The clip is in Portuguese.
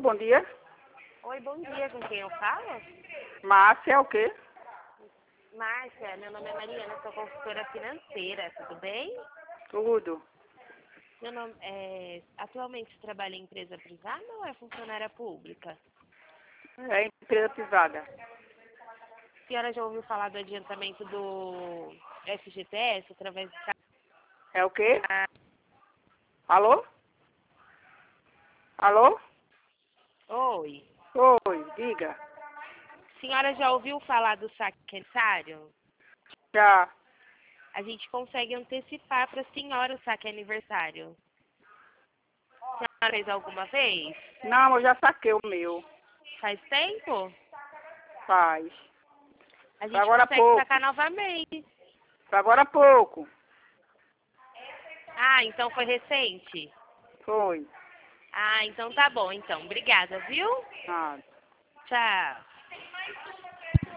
bom dia. Oi, bom dia. Com quem eu falo? Márcia, é o quê? Márcia, meu nome é Mariana, sou consultora financeira, tudo bem? Tudo. Meu nome atualmente você trabalha em empresa privada ou é funcionária pública? É empresa privada. A senhora já ouviu falar do adiantamento do FGTS através do... É o quê? Alô? Alô? Oi. Oi, diga. A senhora já ouviu falar do saque aniversário? Já. A gente consegue antecipar para a senhora o saque aniversário. A senhora fez alguma vez? Não, eu já saquei o meu. Faz tempo? Faz. A Foi gente agora há consegue pouco. sacar novamente. Foi agora há pouco. Ah, então foi recente? Foi. Ah, então tá bom, então. Obrigada, viu? Ah. Tchau.